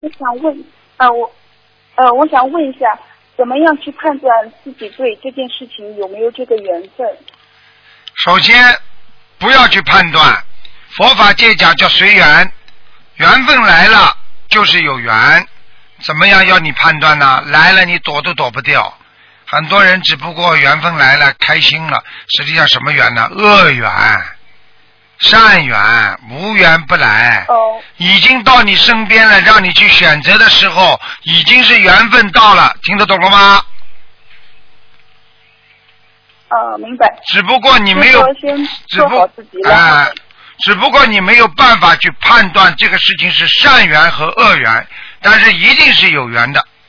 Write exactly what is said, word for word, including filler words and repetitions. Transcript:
我想问，呃，我，呃，我想问一下，怎么样去判断自己对这件事情有没有这个缘分？ 首先，不要去判断，佛法界讲叫随缘，缘分来了就是有缘，怎么样要你判断呢？来了你躲都躲不掉。很多人只不过缘分来了开心了，实际上什么缘呢？恶缘。善缘无缘不来， 哦， 已经到你身边了，让你去选择的时候，已经是缘分到了，听得懂了吗？ 呃，明白。 只不过你没有， 先只不做好自己， 啊、呃，只不过你没有办法去判断这个事情是善缘和恶缘，但是一定是有缘的，